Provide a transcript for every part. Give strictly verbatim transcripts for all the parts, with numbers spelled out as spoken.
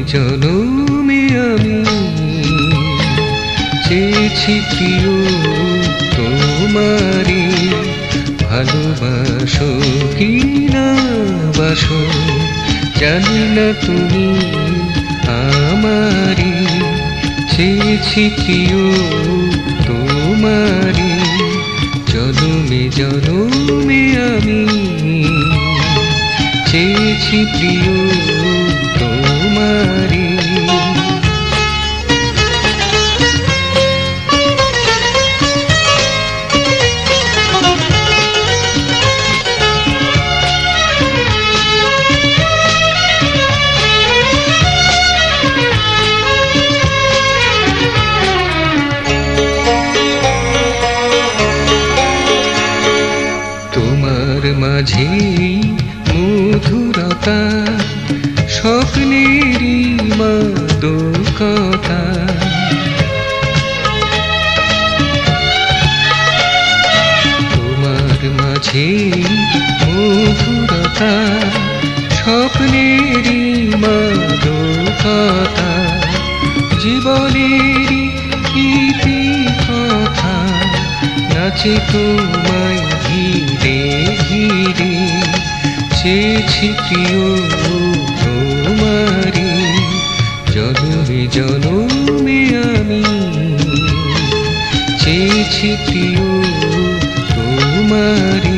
জনমে আমি চেয়েছি প্রিয় তোমারে, ভালোবাসো কি না বাসো জানি না তুমি আমারে, চেয়েছি প্রিয় তোমারে, জনমে জনমে আমি চেয়েছি প্রিয় তোমারে। তোমার মাঝে মধুরতা, স্বপ্নেরই মাদকতা, তোমার মাঝে মধুরতা, স্বপ্নেরই মাদকতা, জীবনেরই ইতি কথা নাচে তোমায় ঘিরে ঘিরে, চেয়েছি প্রিয় তোমারে, জনমে জনমে আমি চেয়েছি প্রিয় তোমারে।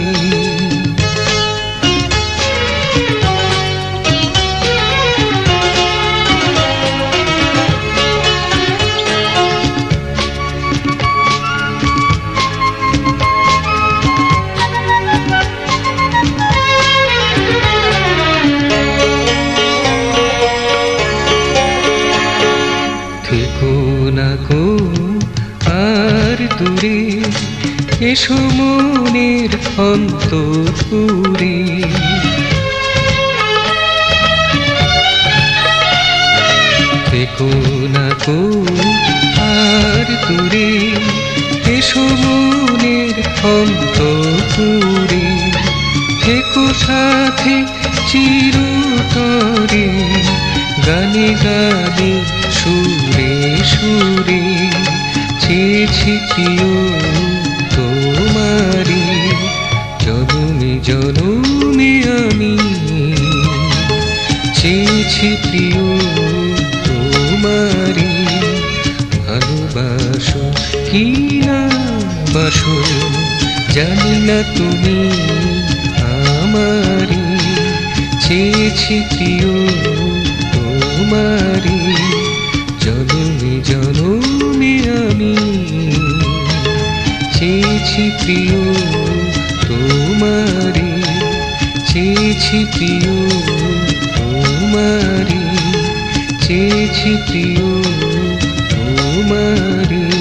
থেকো না কো আর দূরে, এসো মনের অন্তপুরে, থেকো না কো আর দূরে, এসো মনের অন্তপুরে, থেকো সাথে চিরতরে, গানে গানে সুরে সুরে, চেয়েছি প্রিয় তোমারে, জনমে জনমে আমি চেয়েছি প্রিয় তোমারে, ভালোবাসো কি না বাসো জানি না তুমি আমারে, চেয়েছি প্রিয় তোমারে, জনমে জনমে আমি চেয়েছি প্রিয় তোমারে, চেয়েছি প্রিয় তোমারে, চেয়েছি প্রিয় তোমারে।